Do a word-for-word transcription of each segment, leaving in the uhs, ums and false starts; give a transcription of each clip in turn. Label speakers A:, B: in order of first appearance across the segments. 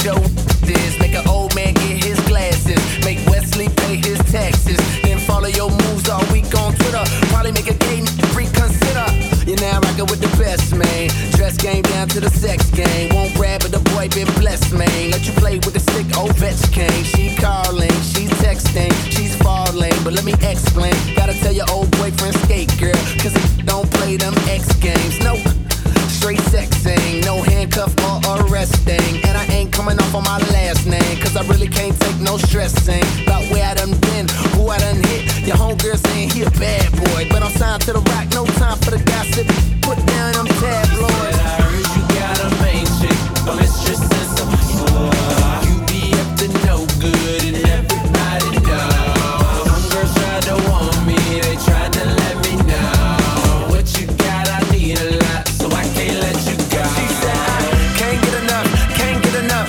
A: your is. Make an old man get his glasses. Make Wesley pay his taxes. Then follow your moves all week on Twitter. Probably make a gay reconsider. You're now rockin' with the best, man. Dress game down to the sex game. Won't grab but the boy been blessed, man. Let you play with the stick, Ovechkin. She calling, she's texting, she's falling. But let me explain. Gotta tell your old boyfriend skate, girl. Cause he don't play them X games. Nope. Straight sexing, no handcuff or arresting. And I ain't coming off on my last name, cause I really can't take no stressing about where I done been, who I done hit. Your homegirl saying he a bad boy, but I'm signed to the rock, no time for the gossip. Put down them tabloids.
B: I heard you got a main chick, a mistress and some whore. You be up to no good and everybody knows. Homegirls tried to warn me, they tried to let me know. What you got, I need a lot, so I can't let you go.
A: She said I can't get enough, can't get enough.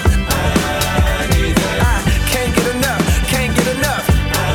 B: I need that.
A: I can't get enough, can't get enough.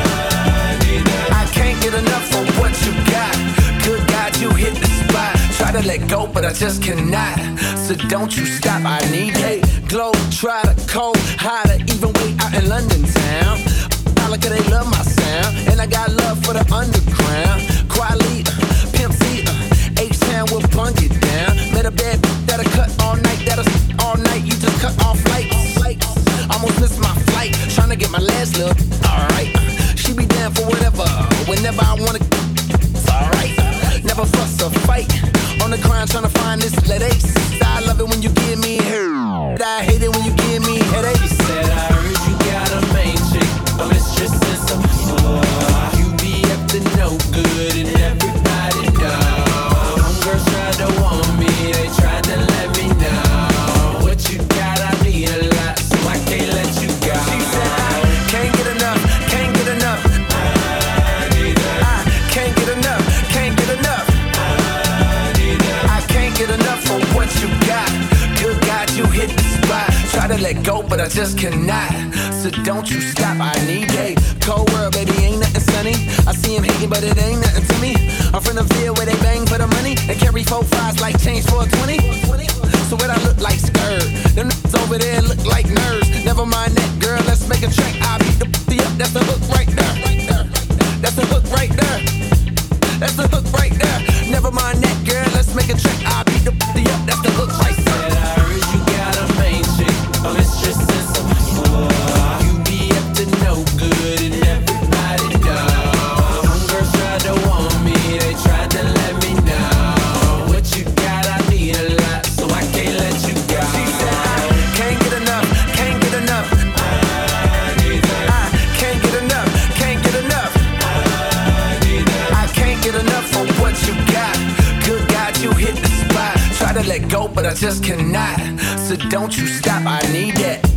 B: I need that.
A: I can't get enough for what you got. Good God, you hit the spot. Try to let go, but I just cannot. So don't you stop, I need it. Glow, try to cold, hotter, even way out in London town. Look at they love my sound, and I got love for the underground. Quality, uh, Pimp C, uh, H-Town will bunk it down. Met a bad that'll cut all night, that'll all night. You just cut off lights. Almost missed my flight, tryna get my last look. Alright, she be down for whatever, whenever I wanna. It's alright, never fuss or fight. On the grind tryna find this let ace. I love it when you give me hair. I hate it when you give me headaches.
B: Said I heard you got a main chick, a mistress and some whore. You be up to no good and everybody knows. Homegirls tried to warn me, they tried to let me know. What you got, I need a lot, so I can't let you go.
A: She said I can't get enough, can't get enough.
B: I need that.
A: I can't get enough, can't get enough.
B: I need that.
A: I can't get enough for what you got. Good God, you hit the spot. Try to let go, but I just cannot. So don't you stop, I need a cold world, baby, ain't nothing sunny. I see him hating, but it ain't nothing to me. I'm from the field where they bang for the money and carry four fives like change for a twenty. So what I look like skirt? Them niggas over there look like nerds. Never mind that, girl, let's make a track. I beat the p up, that's the hook right there. That's the hook right there. That's the hook right there. Never mind that, girl, let's make a track. I beat the p up, that's the hook right there.
B: Said I heard you got a main chick, a mistress and some whore. You be up to no good and everybody knows. Homegirls tried to warn me, they tried to let me know. What you got, I need a lot, so I can't let you go.
A: She said I can't get enough, can't get enough.
B: I need that.
A: I can't get enough, can't get enough.
B: I need that.
A: I can't get enough for what you got. Good God, you hit the spot. Try to let go, but I just cannot. So don't you stop, I need that.